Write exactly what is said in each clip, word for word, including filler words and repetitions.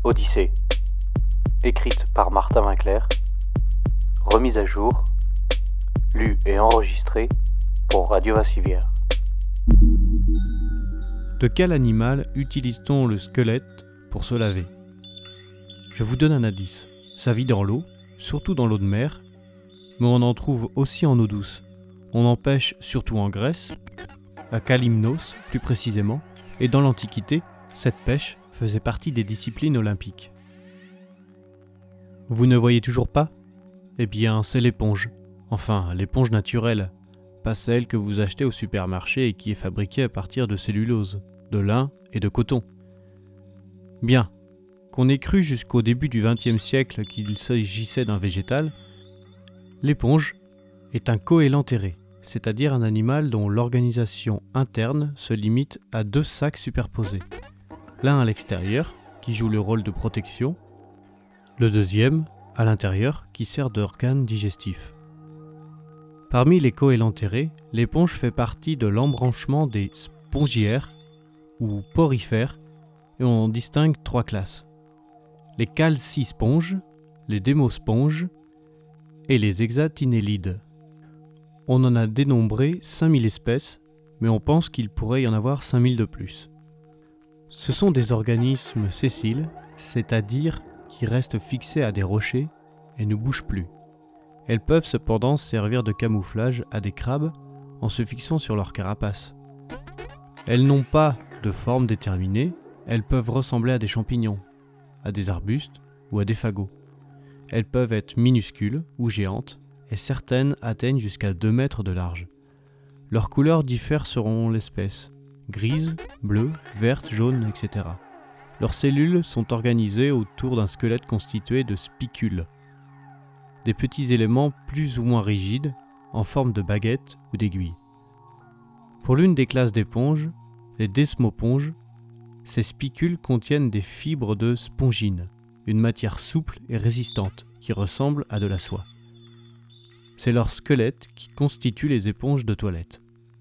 Odyssée, écrite par Martin Winkler, remise à jour, lue et enregistrée pour Radio Vassivière. De quel animal utilise-t-on le squelette pour se laver ? Je vous donne un indice. Ça vit dans l'eau, surtout dans l'eau de mer, mais on en trouve aussi en eau douce. On en pêche surtout en Grèce, à Kalymnos plus précisément, et dans l'Antiquité, cette pêche faisait partie des disciplines olympiques. Vous ne voyez toujours pas ? Eh bien, c'est l'éponge. Enfin, l'éponge naturelle, pas celle que vous achetez au supermarché et qui est fabriquée à partir de cellulose, de lin et de coton. Bien, qu'on ait cru jusqu'au début du vingtième siècle qu'il s'agissait d'un végétal, l'éponge est un coélentéré, c'est-à-dire un animal dont l'organisation interne se limite à deux sacs superposés. L'un à l'extérieur, qui joue le rôle de protection, le deuxième, à l'intérieur, qui sert d'organe digestif. Parmi les coélentérés, l'éponge fait partie de l'embranchement des spongiaires ou porifères et on distingue trois classes. Les calcisponges, les démosponges et les hexatinélides. On en a dénombré cinq mille espèces, mais on pense qu'il pourrait y en avoir cinq mille de plus. Ce sont des organismes sessiles, c'est-à-dire qui restent fixés à des rochers et ne bougent plus. Elles peuvent cependant servir de camouflage à des crabes en se fixant sur leur carapace. Elles n'ont pas de forme déterminée, elles peuvent ressembler à des champignons, à des arbustes ou à des fagots. Elles peuvent être minuscules ou géantes et certaines atteignent jusqu'à deux mètres de large. Leurs couleurs diffèrent selon l'espèce. Grise, bleue, verte, jaune, et cetera. Leurs cellules sont organisées autour d'un squelette constitué de spicules, des petits éléments plus ou moins rigides, en forme de baguette ou d'aiguille. Pour l'une des classes d'éponges, les desmoponges, ces spicules contiennent des fibres de spongine, une matière souple et résistante qui ressemble à de la soie. C'est leur squelette qui constitue les éponges de toilette.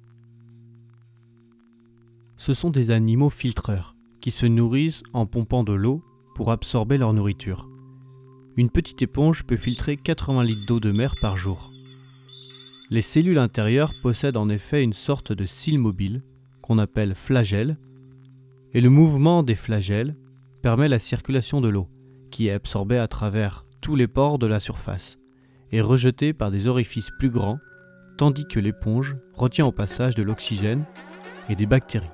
Ce sont des animaux filtreurs qui se nourrissent en pompant de l'eau pour absorber leur nourriture. Une petite éponge peut filtrer quatre-vingts litres d'eau de mer par jour. Les cellules intérieures possèdent en effet une sorte de cils mobile qu'on appelle flagelle, et le mouvement des flagelles permet la circulation de l'eau, qui est absorbée à travers tous les pores de la surface et rejetée par des orifices plus grands, tandis que l'éponge retient au passage de l'oxygène et des bactéries.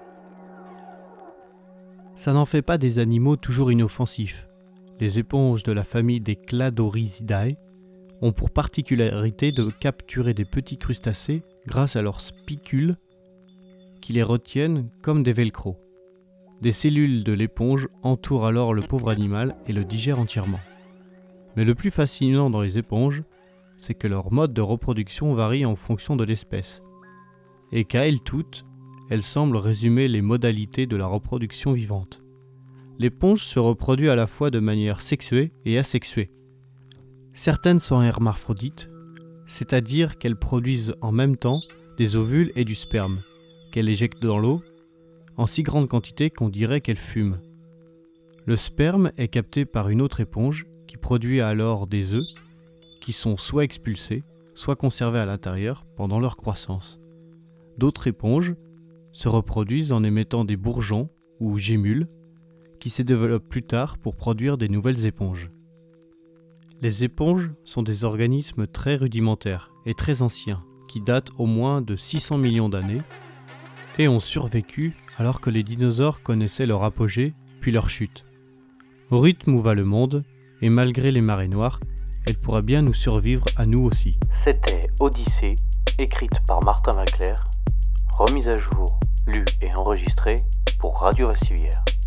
Ça n'en fait pas des animaux toujours inoffensifs. Les éponges de la famille des Cladorhisidae ont pour particularité de capturer des petits crustacés grâce à leurs spicules qui les retiennent comme des velcro. Des cellules de l'éponge entourent alors le pauvre animal et le digèrent entièrement. Mais le plus fascinant dans les éponges, c'est que leur mode de reproduction varie en fonction de l'espèce, et qu'à elles toutes, elles semblent résumer les modalités de la reproduction vivante. L'éponge se reproduit à la fois de manière sexuée et asexuée. Certaines sont hermaphrodites, c'est-à-dire qu'elles produisent en même temps des ovules et du sperme, qu'elles éjectent dans l'eau, en si grande quantité qu'on dirait qu'elles fument. Le sperme est capté par une autre éponge qui produit alors des œufs qui sont soit expulsés, soit conservés à l'intérieur pendant leur croissance. D'autres éponges se reproduisent en émettant des bourgeons ou gémules qui se développent plus tard pour produire des nouvelles éponges. Les éponges sont des organismes très rudimentaires et très anciens qui datent au moins de six cents millions d'années et ont survécu alors que les dinosaures connaissaient leur apogée puis leur chute. Au rythme où va le monde, et malgré les marées noires, elle pourra bien nous survivre à nous aussi. C'était Odyssée, écrite par Martin Winkler, remise à jour, lue et enregistrée pour Radio Vassivière.